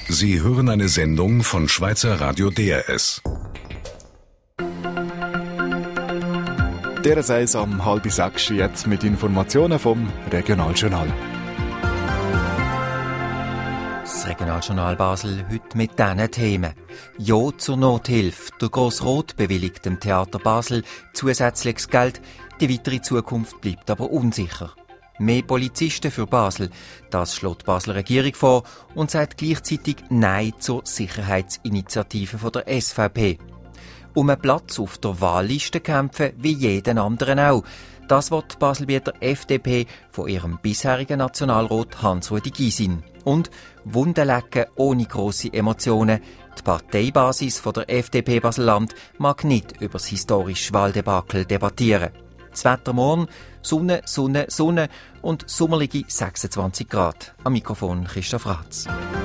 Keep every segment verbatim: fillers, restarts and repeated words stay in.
Sie hören eine Sendung von Schweizer Radio D R S. D R S eins am halb sechs, jetzt mit Informationen vom Regionaljournal. Das Regionaljournal Basel heute mit diesen Themen. Ja zur Nothilfe. Der Grossrot bewilligt dem Theater Basel zusätzliches Geld. Die weitere Zukunft bleibt aber unsicher. Mehr Polizisten für Basel, das schlägt die Basler Regierung vor und sagt gleichzeitig Nein zur Sicherheitsinitiative von der S V P. Um einen Platz auf der Wahlliste kämpfen, wie jeden anderen auch. Das will die Baselbieter F D P von ihrem bisherigen Nationalrat Hans-Rudi Gysin. Und Wundenlecken ohne grosse Emotionen. Die Parteibasis von der F D P Basel-Land mag nicht über das historische Wahldebakel debattieren. Das Wetter morgen, Sonne, Sonne, Sonne und sommerliche sechsundzwanzig Grad. Am Mikrofon Christoph Ratz.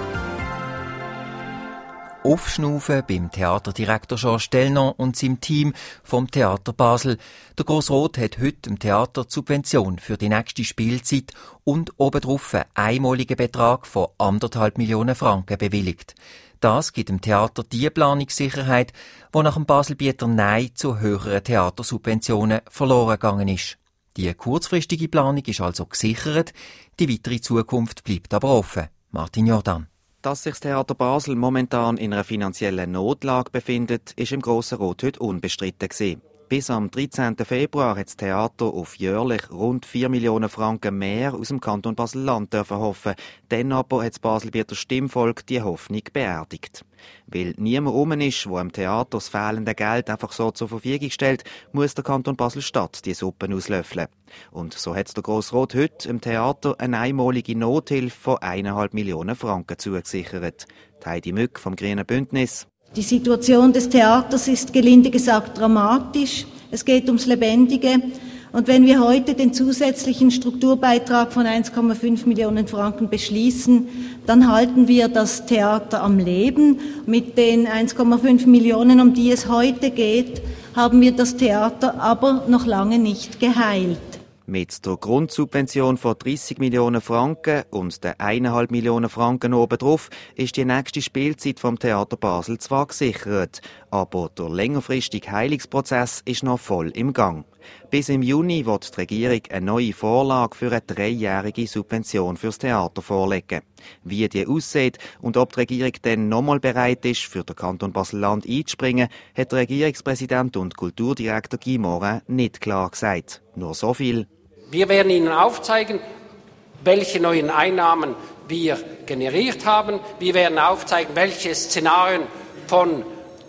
Aufschnaufen beim Theaterdirektor Georges Delnon und seinem Team vom Theater Basel. Der Grossrot hat heute dem Theater die Subvention für die nächste Spielzeit und obendrauf einen einmaligen Betrag von anderthalb Millionen Franken bewilligt. Das gibt dem Theater die Planungssicherheit, die nach dem Baselbieter Nein zu höheren Theatersubventionen verloren gegangen ist. Die kurzfristige Planung ist also gesichert, die weitere Zukunft bleibt aber offen. Martin Jordan. Dass sich das Theater Basel momentan in einer finanziellen Notlage befindet, ist im Grossen Rot heute unbestritten gewesen. Bis am dreizehnten Februar hat das Theater auf jährlich rund vier Millionen Franken mehr aus dem Kanton Basel-Land dürfen hoffen. Dann aber hat das Baselbieter Stimmvolk die Hoffnung beerdigt. Weil niemand rum ist, der dem Theater das fehlende Geld einfach so zur Verfügung stellt, muss der Kanton Basel-Stadt die Suppen auslöffeln. Und so hat der Grossrot heute im Theater eine einmalige Nothilfe von eineinhalb Millionen Franken zugesichert. Die Heidi Mück vom Grünen Bündnis. Die Situation des Theaters ist gelinde gesagt dramatisch. Es geht ums Lebendige. Und wenn wir heute den zusätzlichen Strukturbeitrag von eins Komma fünf Millionen Franken beschließen, dann halten wir das Theater am Leben. Mit den eins Komma fünf Millionen, um die es heute geht, haben wir das Theater aber noch lange nicht geheilt. Mit der Grundsubvention von dreissig Millionen Franken und den eineinhalb Millionen Franken obendrauf ist die nächste Spielzeit vom Theater Basel zwar gesichert, aber der längerfristige Heilungsprozess ist noch voll im Gang. Bis im Juni wird die Regierung eine neue Vorlage für eine dreijährige Subvention fürs Theater vorlegen. Wie die aussieht und ob die Regierung dann nochmal bereit ist, für den Kanton Basel-Land einzuspringen, hat der Regierungspräsident und Kulturdirektor Guy Morin nicht klar gesagt. Nur so viel. Wir werden Ihnen aufzeigen, welche neuen Einnahmen wir generiert haben. Wir werden aufzeigen, welche Szenarien von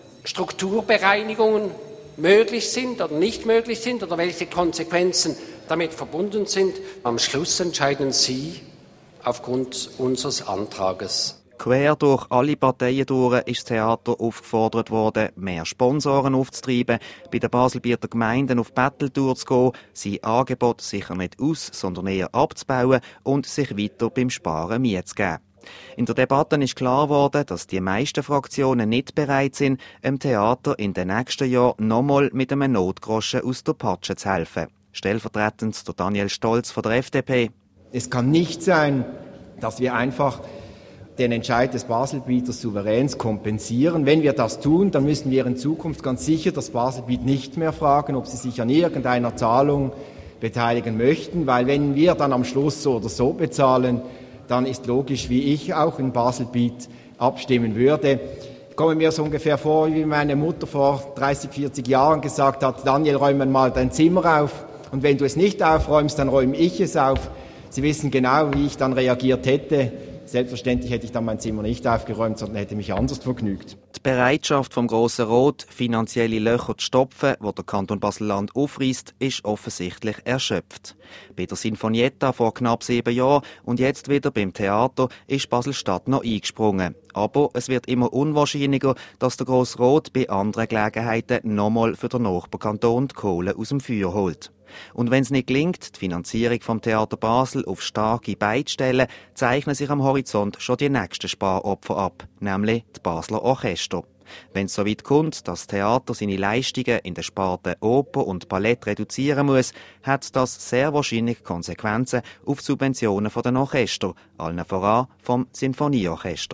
Strukturbereinigungen möglich sind oder nicht möglich sind oder welche Konsequenzen damit verbunden sind. Am Schluss entscheiden Sie aufgrund unseres Antrages. Quer durch alle Parteien durch ist das Theater aufgefordert worden, mehr Sponsoren aufzutreiben, bei den Baselbieter Gemeinden auf Battletour zu gehen, sein Angebot sicher nicht aus, sondern eher abzubauen und sich weiter beim Sparen Mühe zu geben. In der Debatte ist klar geworden, dass die meisten Fraktionen nicht bereit sind, dem Theater in den nächsten Jahren nochmal mit einem Notgroschen aus der Patsche zu helfen. Stellvertretend der Daniel Stolz von der F D P. Es kann nicht sein, dass wir einfach den Entscheid des Baselbieters souveräns kompensieren. Wenn wir das tun, dann müssen wir in Zukunft ganz sicher das Baselbiet nicht mehr fragen, ob sie sich an irgendeiner Zahlung beteiligen möchten, weil wenn wir dann am Schluss so oder so bezahlen, dann ist logisch, wie ich auch in Baselbiet abstimmen würde. Ich komme mir so ungefähr vor, wie meine Mutter vor dreißig, vierzig Jahren gesagt hat, Daniel, räum mal dein Zimmer auf und wenn du es nicht aufräumst, dann räume ich es auf. Sie wissen genau, wie ich dann reagiert hätte. Selbstverständlich hätte ich dann mein Zimmer nicht aufgeräumt, sondern hätte mich anders vergnügt. Die Bereitschaft vom Grossen Rot, finanzielle Löcher zu stopfen, die der Kanton Basel-Land aufreisst, ist offensichtlich erschöpft. Bei der Sinfonietta vor knapp sieben Jahren und jetzt wieder beim Theater ist Basel-Stadt noch eingesprungen. Aber es wird immer unwahrscheinlicher, dass der Grosse Rot bei anderen Gelegenheiten nochmal für den Nachbarkanton die Kohle aus dem Feuer holt. Und wenn es nicht gelingt, die Finanzierung vom Theater Basel auf starke Beine zu stellen, zeichnen sich am Horizont schon die nächsten Sparopfer ab, nämlich die Basler Orchester. Wenn es so weit kommt, dass das Theater seine Leistungen in den Sparten Oper und Ballett reduzieren muss, hat das sehr wahrscheinlich Konsequenzen auf die Subventionen der Orchester, allen voran vom Sinfonieorchester.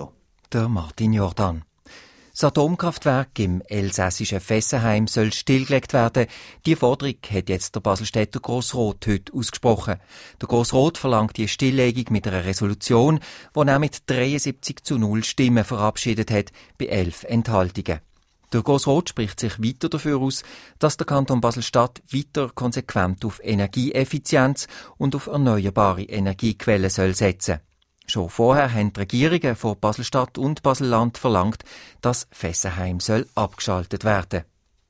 der Martin Jordan. Das Atomkraftwerk im elsässischen Fessenheim soll stillgelegt werden. Die Forderung hat jetzt der Baselstädter Grossrot heute ausgesprochen. Der Grossrot verlangt die Stilllegung mit einer Resolution, die er mit dreiundsiebzig zu null Stimmen verabschiedet hat, bei elf Enthaltungen. Der Grossrot spricht sich weiter dafür aus, dass der Kanton Basel-Stadt weiter konsequent auf Energieeffizienz und auf erneuerbare Energiequellen soll setzen. Schon vorher haben die Regierungen von Basel-Stadt und Basel-Land verlangt, dass Fessenheim soll abgeschaltet werden.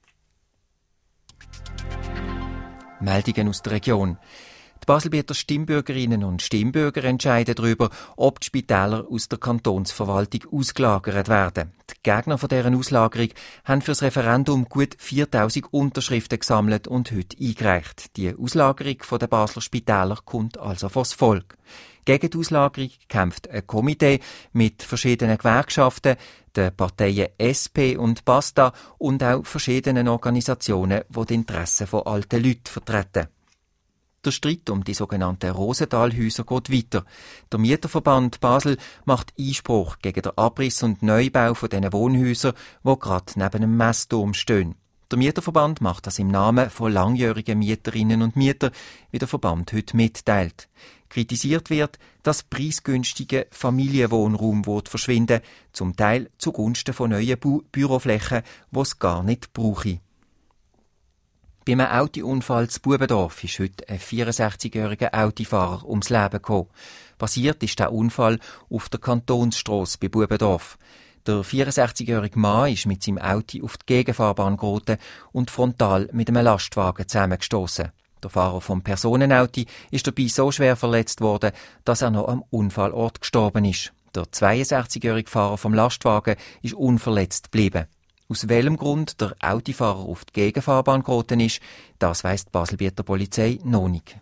Meldungen aus der Region. Die Baselbieter Stimmbürgerinnen und Stimmbürger entscheiden darüber, ob die Spitäler aus der Kantonsverwaltung ausgelagert werden. Die Gegner von deren Auslagerung haben für das Referendum gut viertausend Unterschriften gesammelt und heute eingereicht. Die Auslagerung der Basler Spitäler kommt also vors Volk. Gegen die Auslagerung kämpft ein Komitee mit verschiedenen Gewerkschaften, den Parteien S P und BASTA und auch verschiedenen Organisationen, die die Interessen von alten Leuten vertreten. Der Streit um die sogenannten Rosenthal-Häuser geht weiter. Der Mieterverband Basel macht Einspruch gegen den Abriss und Neubau von diesen Wohnhäusern, die gerade neben einem Messturm stehen. Der Mieterverband macht das im Namen von langjährigen Mieterinnen und Mietern, wie der Verband heute mitteilt. Kritisiert wird, dass preisgünstiger Familienwohnraum wird verschwinden, zum Teil zugunsten von neuen Bu- Büroflächen, die es gar nicht brauche. Bei einem Autounfall in Bubendorf ist heute ein vierundsechzigjähriger Autofahrer ums Leben gekommen. Passiert ist der Unfall auf der Kantonsstrasse bei Bubendorf. Der vierundsechzigjährige Mann ist mit seinem Auto auf die Gegenfahrbahn geraten und frontal mit einem Lastwagen zusammengestossen. Der Fahrer vom Personenauto ist dabei so schwer verletzt worden, dass er noch am Unfallort gestorben ist. Der zweiundsechzigjährige Fahrer vom Lastwagen ist unverletzt geblieben. Aus welchem Grund der Autofahrer auf die Gegenfahrbahn geraten ist, das weiss die Baselbieter Polizei noch nicht.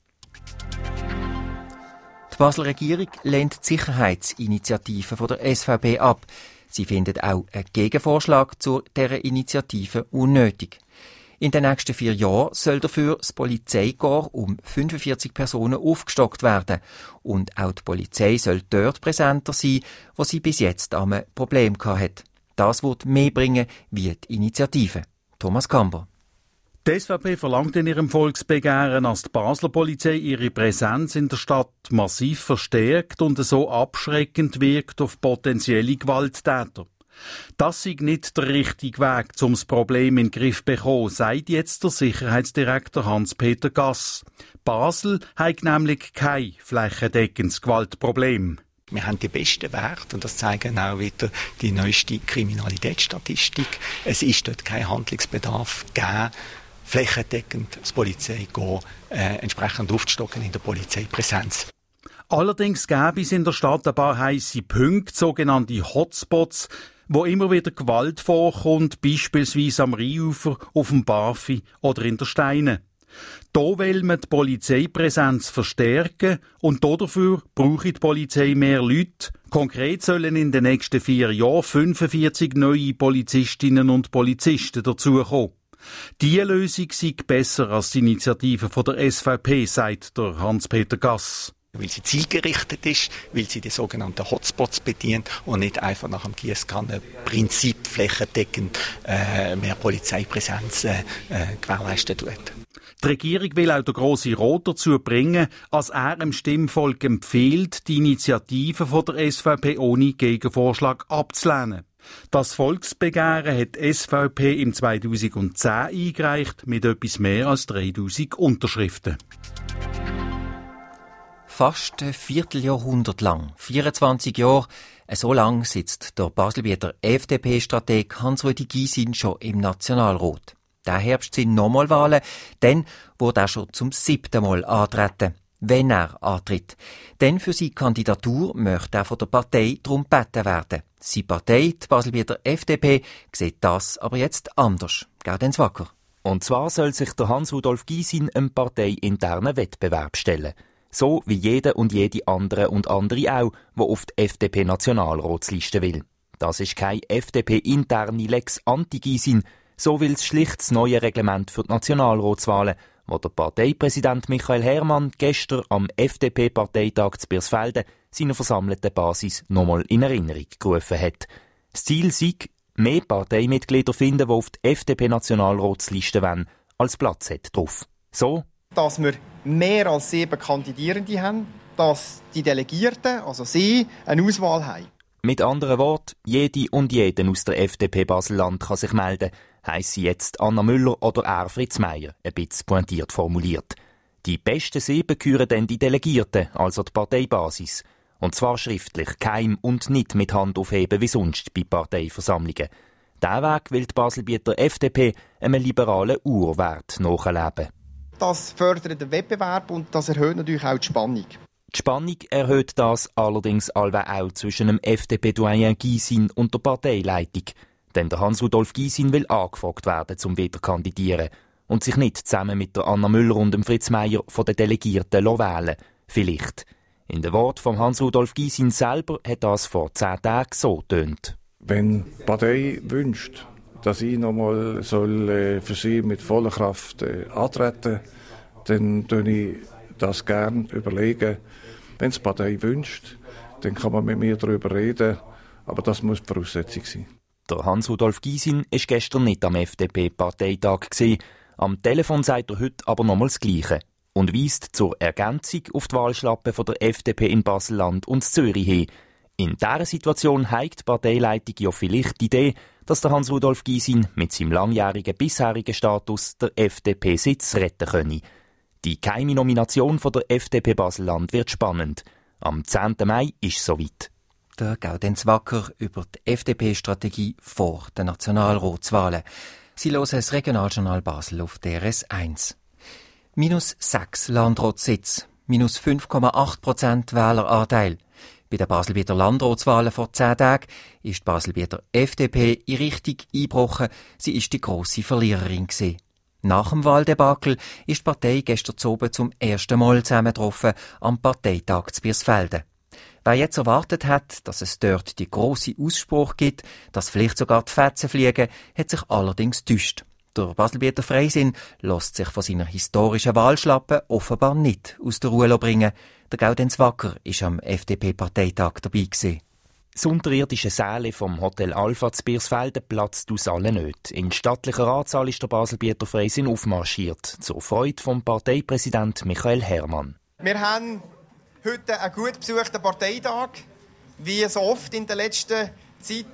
Die Basler Regierung lehnt die Sicherheitsinitiative von der S V P ab. Sie findet auch einen Gegenvorschlag zu dieser Initiative unnötig. In den nächsten vier Jahren soll dafür das Polizeikorps um fünfundvierzig Personen aufgestockt werden. Und auch die Polizei soll dort präsenter sein, wo sie bis jetzt ein Problem hatte. Das wird mehr bringen wie die Initiative. Thomas Kamber. Die S V P verlangt in ihrem Volksbegehren, dass die Basler Polizei ihre Präsenz in der Stadt massiv verstärkt und so abschreckend wirkt auf potenzielle Gewalttäter. Das sei nicht der richtige Weg, um das Problem in den Griff zu bekommen, sagt jetzt der Sicherheitsdirektor Hans-Peter Gass. Basel hat nämlich kein flächendeckendes Gewaltproblem. Wir haben die besten Werte und das zeigen auch wieder die neueste Kriminalitätsstatistik. Es ist dort kein Handlungsbedarf gegeben, flächendeckend das Polizeikorps äh, entsprechend aufzustocken in der Polizeipräsenz. Allerdings gäbe es in der Stadt ein paar heisse Punkte, sogenannte Hotspots, wo immer wieder Gewalt vorkommt, beispielsweise am Rheinufer, auf dem Barfi oder in der Steine. Da will man die Polizeipräsenz verstärken und dafür braucht die Polizei mehr Leute. Konkret sollen in den nächsten vier Jahren fünfundvierzig neue Polizistinnen und Polizisten dazukommen. Diese Lösung sei besser als die Initiative von der S V P, sagt der Hans-Peter Gass. Weil sie zielgerichtet ist, weil sie die sogenannten Hotspots bedient und nicht einfach nach dem Giesskannenprinzip flächendeckend äh, mehr Polizeipräsenz äh, gewährleistet wird. Die Regierung will auch den Grossen Rot dazu bringen, als er dem Stimmvolk empfiehlt, die Initiative von der S V P ohne Gegenvorschlag abzulehnen. Das Volksbegehren hat die S V P im zweitausendzehn eingereicht mit etwas mehr als dreitausend Unterschriften. Fast ein Vierteljahrhundert lang, vierundzwanzig Jahre, so lang sitzt der Baselbieter F D P-Strateg Hans-Rudi Gysin schon im Nationalrat. Der Herbst sind nochmal Wahlen, dann wird er schon zum siebten Mal antreten, wenn er antritt. Denn für seine Kandidatur möchte er von der Partei darum gebeten werden. Seine Partei, die Baselbieter F D P, sieht das aber jetzt anders. Gaudenz Wacker. Und zwar soll sich der Hans-Rudolf Gysin einem parteiinternen Wettbewerb stellen. So wie jeder und jede andere und andere auch, die auf die F D P-Nationalratsliste will. Das ist keine F D P-interne Lex Anti-Gysin, so will es schlicht das neue Reglement für die Nationalratswahlen, das der Parteipräsident Michael Hermann gestern am F D P-Parteitag zu Birsfelden seiner versammelten Basis nochmal in Erinnerung gerufen hat. Das Ziel sei, mehr Parteimitglieder finden, die auf die F D P-Nationalratsliste wollen, als Platz hat drauf. So, dass wir mehr als sieben Kandidierende haben, dass die Delegierten, also Sie, eine Auswahl haben. Mit anderen Worten, jede und jeden aus der F D P Basel-Land kann sich melden, heisst jetzt Anna Müller oder er Fritz Meier, ein bisschen pointiert formuliert. Die besten sieben küren dann die Delegierten, also die Parteibasis. Und zwar schriftlich, geheim und nicht mit Hand aufheben wie sonst bei Parteiversammlungen. Diesen Weg will die Baselbieter F D P einem liberalen Urwert nachleben. Das fördert den Wettbewerb und das erhöht natürlich auch die Spannung. Die Spannung erhöht das allerdings allweil auch zwischen dem F D P-Doyen Gysin und der Parteileitung. Denn der Hans-Rudolf Gysin will angefragt werden, um wieder zu kandidieren und sich nicht zusammen mit der Anna Müller und dem Fritz Meier von den Delegierten wählen. Vielleicht. In den Worten von Hans-Rudolf Gysin selber hat das vor zehn Tagen so getönt. Wenn die Partei wünscht, dass ich nochmal soll, äh, für sie mit voller Kraft äh, antreten, dann tue ich das gerne überlegen. Wenn es die Partei wünscht, dann kann man mit mir darüber reden, aber das muss die Voraussetzung sein. Der Hans-Rudolf Gysin war gestern nicht am F D P-Parteitag. Am Telefon sagt er heute aber nochmal das Gleiche und weist zur Ergänzung auf die Wahlschlappe von der F D P in Basel-Land und Zürich hin. In dieser Situation hat die Parteileitung ja vielleicht die Idee, dass der Hans-Rudolf Gysin mit seinem langjährigen bisherigen Status der F D P-Sitz retten könne. Die geheime Nomination von der F D P Basel-Land wird spannend. Am zehnten Mai ist es soweit. Der Gaudenz Wacker über die F D P-Strategie vor den Nationalratswahlen. Sie hören das Regionaljournal Basel auf D R S eins. Minus sechs Landratssitze, minus fünf Komma acht Prozent Wähleranteil. Bei den Baselbieter Landratswahlen vor zehn Tagen ist die Baselbieter F D P in Richtung eingebrochen. Sie ist die grosse Verliererin gewesen. Nach dem Wahldebakel ist die Partei gestern Abend zum ersten Mal zusammengetroffen am Parteitag zu Biersfelden. Wer jetzt erwartet hat, dass es dort die grosse Ausspruch gibt, dass vielleicht sogar die Fetzen fliegen, hat sich allerdings getäuscht. Der Baselbieter Freisinn lässt sich von seiner historischen Wahlschlappe offenbar nicht aus der Ruhe bringen. Der Gaudenz Wacker war am F D P-Parteitag dabei gewesen. Das unterirdische Säle vom Hotel Alpha zu Biersfelden platzt aus allen nicht. In stattlicher Ratssaal ist der Baselbieter Freisinn aufmarschiert, zur Freude vom Parteipräsident Michael Hermann. Wir haben heute einen gut besuchten Parteitag, wie so oft in der letzten Zeit.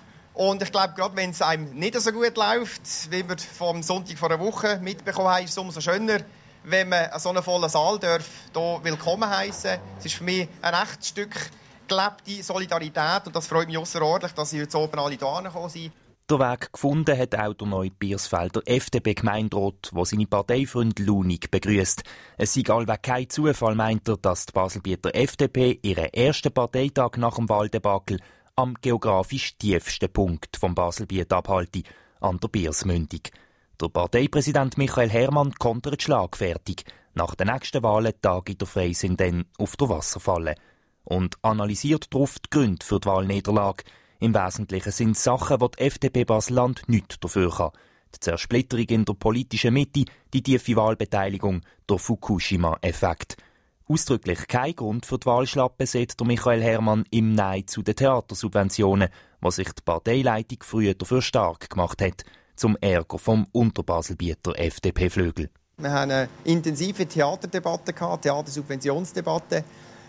Und ich glaube, gerade wenn es einem nicht so gut läuft, wie wir vom Sonntag vor einer Woche mitbekommen haben, ist es umso schöner, wenn man so einen vollen Saal darf, hier willkommen heissen. Es ist für mich ein echtes Stück gelebte Solidarität und das freut mich ausserordentlich, dass Sie heute oben alle hierher gekommen sind. Der Weg gefunden hat auch der neue Biersfelder F D P-Gemeinderat, der seine Parteifreunde launig begrüßt. Es sei allweg kein Zufall, meint er, dass die Baselbieter F D P ihren ersten Parteitag nach dem Wahldebakel am geografisch tiefsten Punkt vom Baselbiet abhalte, an der Biersmündung. Der Parteipräsident Michael Hermann kontert schlagfertig. Nach den nächsten Wahlen tage der Freisinn dann auf der Wasserfalle und analysiert darauf die Gründe für die Wahlniederlage. Im Wesentlichen sind es Sachen, die die F D P Basel-Land nichts dafür kann. Die Zersplitterung in der politischen Mitte, die tiefe Wahlbeteiligung, der Fukushima-Effekt. Ausdrücklich kein Grund für die Wahlschlappe sieht der Michael Hermann im Nein zu den Theatersubventionen, was sich die Parteileitung früher dafür stark gemacht hat, zum Ärger vom Unterbaselbieter F D P-Flügel. Wir haben eine intensive Theaterdebatte gehabt, Theatersubventionsdebatte,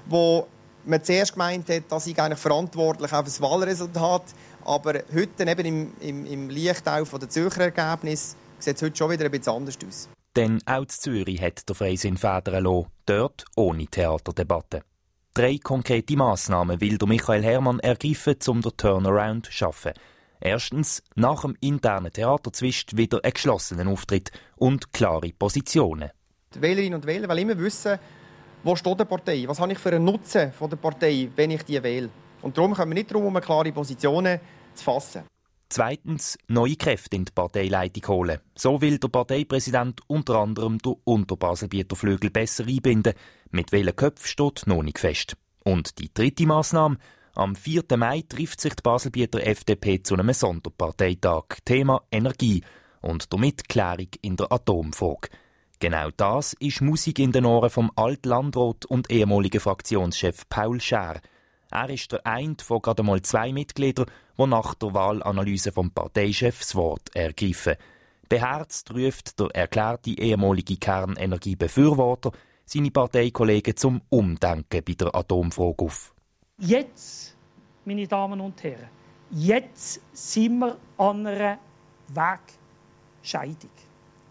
wo man zuerst gemeint hat, dass ich eigentlich verantwortlich auf das Wahlresultat, aber heute eben im, im, im Licht auch von der Zürcher Ergebnis sieht es heute schon wieder ein bisschen anders aus. Denn auch in Zürich hat der Freisinn federn lassen, dort ohne Theaterdebatte. Drei konkrete Massnahmen will der Michael Hermann ergreifen, um den Turnaround zu schaffen. Erstens, nach dem internen Theaterzwist wieder einen geschlossenen Auftritt und klare Positionen. Die Wählerinnen und Wähler wollen immer wissen, wo steht die Partei, was habe ich für einen Nutzen von der Partei, wenn ich die wähle. Und darum können wir nicht darum, um klare Positionen zu fassen. Zweitens, neue Kräfte in die Parteileitung holen. So will der Parteipräsident unter anderem den Unterbaselbieter Flügel besser einbinden. Mit welchen Köpfen steht noch nicht fest. Und die dritte Massnahme: am vierten Mai trifft sich die Baselbieter F D P zu einem Sonderparteitag. Thema Energie und damit Klärung in der Atomfrage. Genau das ist Musik in den Ohren vom Alt-Landrat und ehemaligen Fraktionschef Paul Schär. Er ist der eine von gerade mal zwei Mitgliedern, die nach der Wahlanalyse vom Parteichef das Wort ergreifen. Beherzt ruft der erklärte ehemalige Kernenergiebefürworter seine Parteikollegen zum Umdenken bei der Atomfrage auf. Jetzt, meine Damen und Herren, jetzt sind wir an einer Wegscheidung.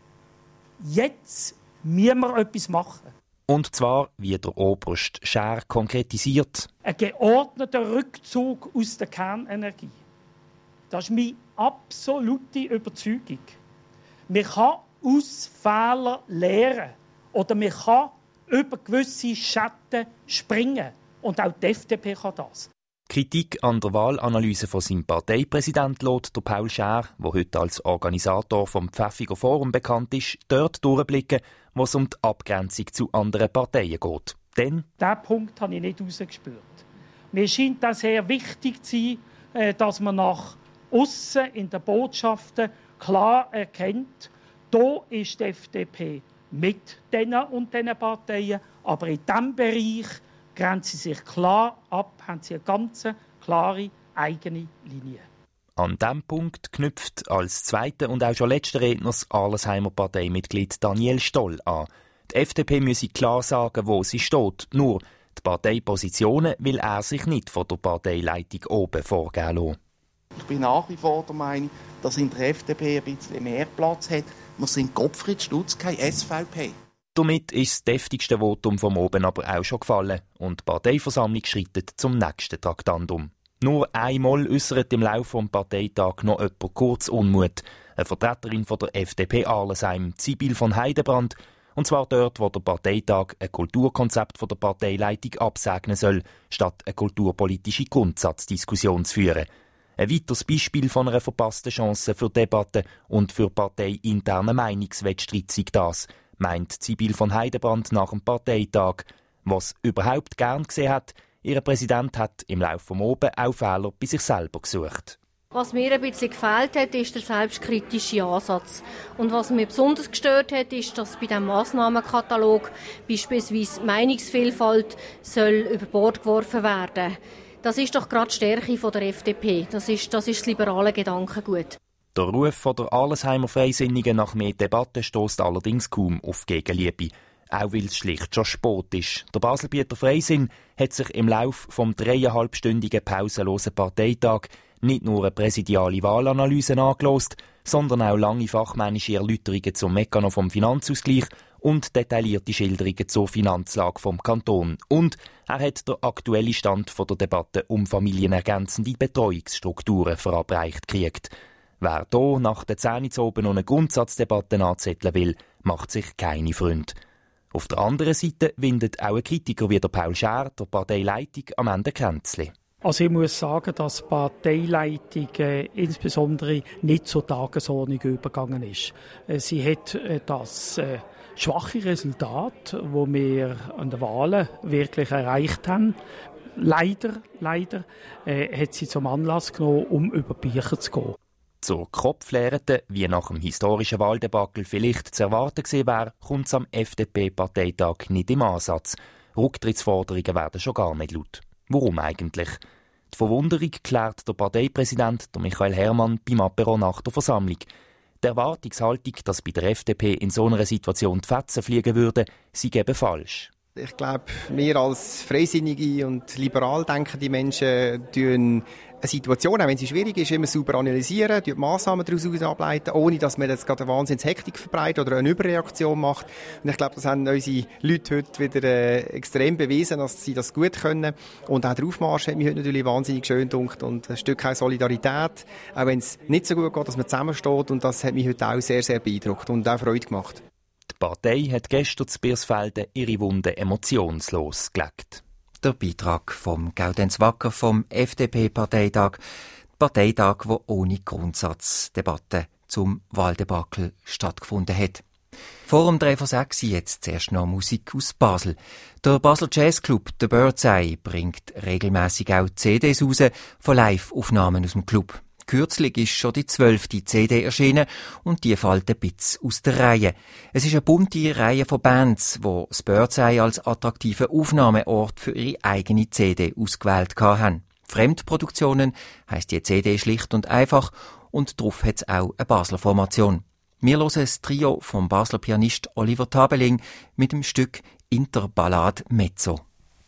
Jetzt müssen wir etwas machen. Und zwar, wie der Oberst Schär konkretisiert. Ein geordneter Rückzug aus der Kernenergie. Das ist meine absolute Überzeugung. Man kann aus Fehlern lernen oder man kann über gewisse Schatten springen. Und auch die F D P kann das. Kritik an der Wahlanalyse von seinem Parteipräsident lässt der Paul Schär, der heute als Organisator vom Pfäffiger Forum bekannt ist, dort durchblicken, wo es um die Abgrenzung zu anderen Parteien geht. Denn diesen Punkt habe ich nicht herausgespürt. Mir scheint es sehr wichtig zu sein, dass man nach aussen in den Botschaften klar erkennt, da ist die F D P mit diesen und diesen Parteien, aber in diesem Bereich grenzen sie sich klar ab, haben sie eine ganz klare eigene Linie. An diesem Punkt knüpft als zweiter und auch schon letzter Redner das Arlesheimer Parteimitglied Daniel Stoll an. Die F D P müsse klar sagen, wo sie steht. Nur die Parteipositionen will er sich nicht von der Parteileitung oben vorgeben lassen. Ich bin nach wie vor der Meinung, dass in der F D P ein bisschen mehr Platz hat. Wir sind Gottfried Stutz, kein S V P. Damit ist das deftigste Votum vom Oben aber auch schon gefallen und die Parteiversammlung schreitet zum nächsten Traktandum. Nur einmal äußert im Laufe des Parteitags noch jemand kurz Unmut. Eine Vertreterin von der F D P Arlesheim, Sibyl von Heidebrand, und zwar dort, wo der Parteitag ein Kulturkonzept von der Parteileitung absegnen soll, statt eine kulturpolitische Grundsatzdiskussion zu führen. Ein weiteres Beispiel von einer verpassten Chance für Debatten und für parteiinterne Meinungswettstreit sei das, meint Sibyl von Heidebrand nach dem Parteitag. Was überhaupt gern gesehen hat, ihr Präsident hat im Laufe des Oben auch Fehler bei sich selber gesucht. Was mir ein bisschen gefehlt hat, ist der selbstkritische Ansatz. Und was mir besonders gestört hat, ist, dass bei diesem Massnahmenkatalog beispielsweise Meinungsvielfalt soll über Bord geworfen werden soll. Das ist doch gerade die Stärke der F D P. Das ist das, ist das liberale Gedankengut. Der Ruf von der Arlesheimer Freisinnigen nach mehr Debatten stößt allerdings kaum auf Gegenliebe. Auch weil es schlicht schon spät ist. Der Baselbieter Freisinn hat sich im Lauf vom dreieinhalbstündigen pausenlosen Parteitag nicht nur eine präsidiale Wahlanalyse angelost, sondern auch lange fachmännische Erläuterungen zum Mechanismus vom Finanzausgleich und detaillierte Schilderungen zur Finanzlage vom Kanton. Und er hat den aktuellen Stand von der Debatte um familienergänzende Betreuungsstrukturen verabreicht gekriegt. Wer hier nach der Zähne zu oben noch eine Grundsatzdebatte anzetteln will, macht sich keine Freunde. Auf der anderen Seite windet auch ein Kritiker wie der Paul Schär der Parteileitung am Ende Kränzli. Also ich muss sagen, dass die Parteileitung äh, insbesondere nicht zur Tagesordnung übergegangen ist. Äh, sie hat äh, das äh, schwache Resultat, das wir an den Wahlen wirklich erreicht haben, leider, leider äh, hat sie zum Anlass genommen, um über Bücher zu gehen. Zur Kopflehrte, wie nach dem historischen Wahldebakel vielleicht zu erwarten gewesen wäre, kommt es am F D P-Parteitag nicht im Ansatz. Rücktrittsforderungen werden schon gar nicht laut. Warum eigentlich? Die Verwunderung klärt der Parteipräsident, der Michael Herrmann, beim Apéro nach der Versammlung. Die Erwartungshaltung, dass bei der F D P in so einer Situation die Fetzen fliegen würden, sei eben falsch. Ich glaube, wir als freisinnige und liberal denkende Menschen tun eine Situation, auch wenn sie schwierig ist, immer sauber analysieren, die Massnahmen daraus ableiten, ohne dass man jetzt gerade eine Wahnsinnshektik verbreitet oder eine Überreaktion macht. Und ich glaube, das haben unsere Leute heute wieder äh, extrem bewiesen, dass sie das gut können. Und auch der Aufmarsch hat mich heute natürlich wahnsinnig schön gedacht und ein Stück Solidarität, auch wenn es nicht so gut geht, dass man zusammensteht. Und das hat mich heute auch sehr, sehr beeindruckt und auch Freude gemacht. Die Partei hat gestern zu Birsfelden ihre Wunden emotionslos gelegt. Der Beitrag vom Gaudenz Wacker vom F D P-Parteitag. Parteitag, der ohne Grundsatzdebatte zum Wahldebakel stattgefunden hat. Vor dem drei vor sechs jetzt zuerst noch Musik aus Basel. Der Basel Jazz Club, der Birdseye, bringt regelmäßig auch C Ds raus von Live-Aufnahmen aus dem Club. Kürzlich ist schon die zwölfte C D erschienen und die fällt ein bisschen aus der Reihe. Es ist eine bunte Reihe von Bands, die das Birdseye als attraktiven Aufnahmeort für ihre eigene C D ausgewählt haben. Fremdproduktionen heisst die C D schlicht und einfach und drauf hat es auch eine Basler Formation. Wir hören das Trio vom Basler Pianist Oliver Tabeling mit dem Stück Interballade Mezzo.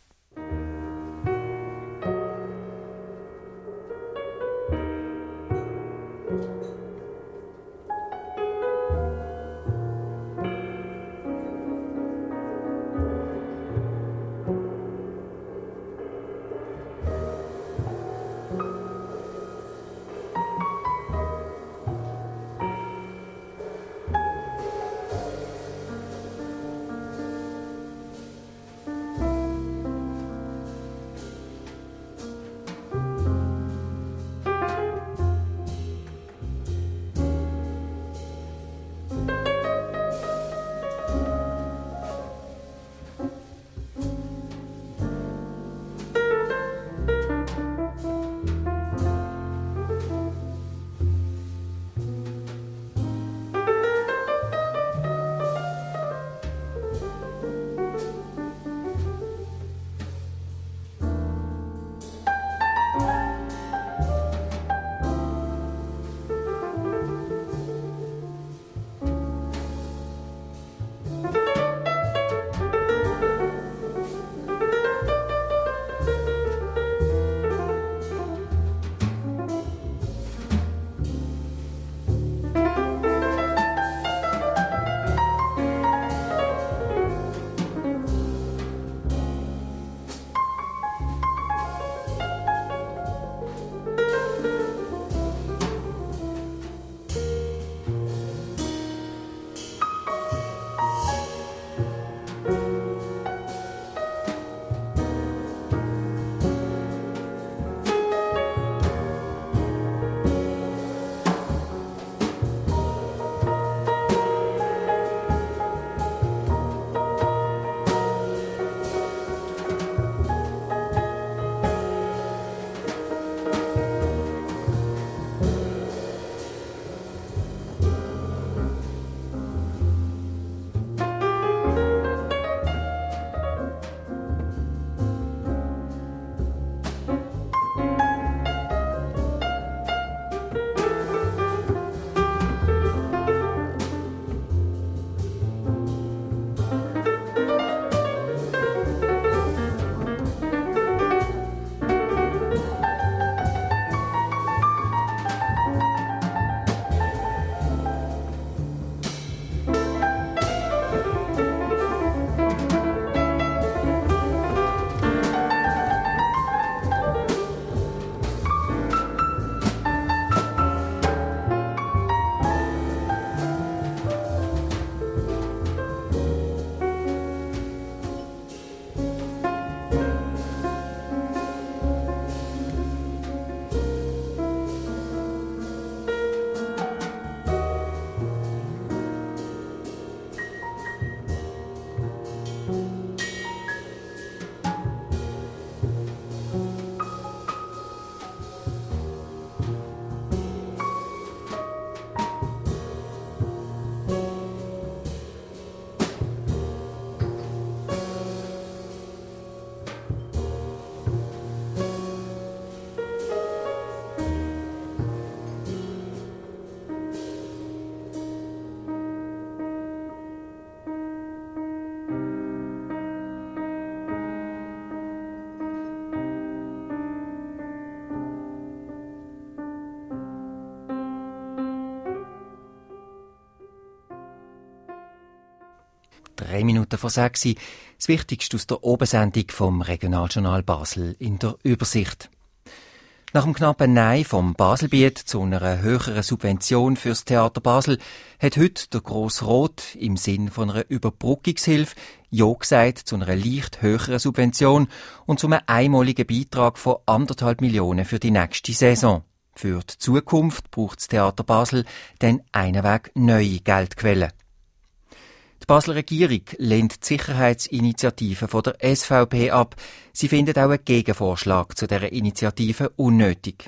Drei Minuten vor sechs. Das Wichtigste aus der Obersendung vom Regionaljournal Basel in der Übersicht. Nach dem knappen Nein vom Baselbiet zu einer höheren Subvention fürs Theater Basel hat heute der Grosse Rot im Sinn von einer Überbrückungshilfe Ja gesagt zu einer leicht höheren Subvention und zu einem einmaligen Beitrag von anderthalb Millionen für die nächste Saison. Für die Zukunft braucht das Theater Basel dann einweg neue Geldquellen. Die Basler Regierung lehnt die Sicherheitsinitiative von der S V P ab. Sie findet auch einen Gegenvorschlag zu dieser Initiative unnötig.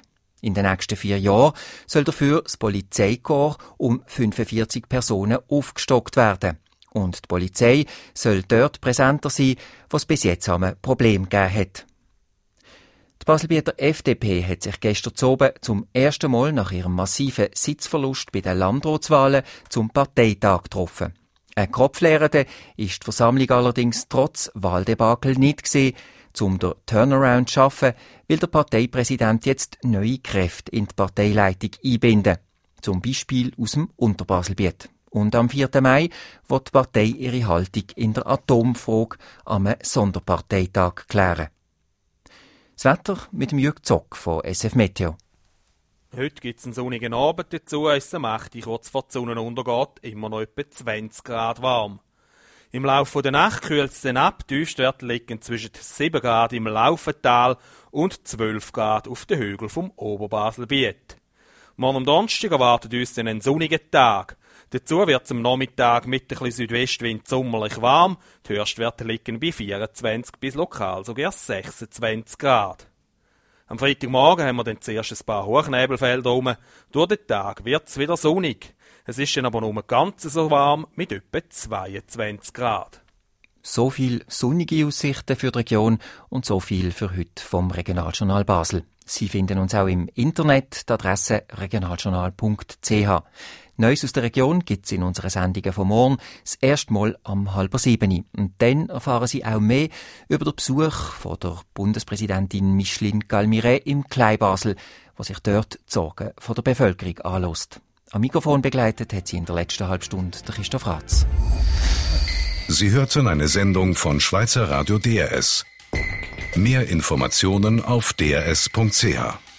In den nächsten vier Jahren soll dafür das Polizeikorps um fünfundvierzig Personen aufgestockt werden. Und die Polizei soll dort präsenter sein, wo es bis jetzt ein Problem gegeben hat. Die Baselbieter F D P hat sich gestern Abend zum ersten Mal nach ihrem massiven Sitzverlust bei den Landratswahlen zum Parteitag getroffen. Ein Kopflehrende ist die Versammlung allerdings trotz Wahldebakel nicht gewesen, um den Turnaround zu schaffen, will der Parteipräsident jetzt neue Kräfte in die Parteileitung einbinden. Zum Beispiel aus dem Unterbaselbiet. Und am vierten Mai wird die Partei ihre Haltung in der Atomfrage am Sonderparteitag klären. Das Wetter mit dem Jürg Zock von S F Meteo. Heute gibt es einen sonnigen Abend, dazu ist es mächtig kurz vor der Sonnenuntergang immer noch etwa zwanzig Grad warm. Im Laufe der Nacht kühlt es dann ab, die Tiefstwerte liegen zwischen sieben Grad im Laufental und zwölf Grad auf den Hügeln vom Oberbaselbiet. Morgen am Donnerstag erwartet uns dann einen sonnigen Tag. Dazu wird es am Nachmittag mit ein bisschen Südwestwind sommerlich warm. Die Höchstwerte liegen bei vierundzwanzig bis lokal sogar sechsundzwanzig Grad. Am Freitagmorgen haben wir dann zuerst ein paar Hochnebelfelder rum. Durch den Tag wird es wieder sonnig. Es ist dann aber nur ganz so warm mit etwa zweiundzwanzig Grad. So viel sonnige Aussichten für die Region und so viel für heute vom Regionaljournal Basel. Sie finden uns auch im Internet, die Adresse regionaljournal punkt c h. Neues aus der Region gibt es in unseren Sendungen von morgen das erste Mal am halb sieben. Und dann erfahren Sie auch mehr über den Besuch von der Bundespräsidentin Micheline Galmiret im Kleinbasel, wo sich dort die Sorgen von der Bevölkerung anlässt. Am Mikrofon begleitet hat sie in der letzten halben Stunde der Christoph Ratz. Sie hörten eine Sendung von Schweizer Radio D R S. Mehr Informationen auf d r s punkt c h.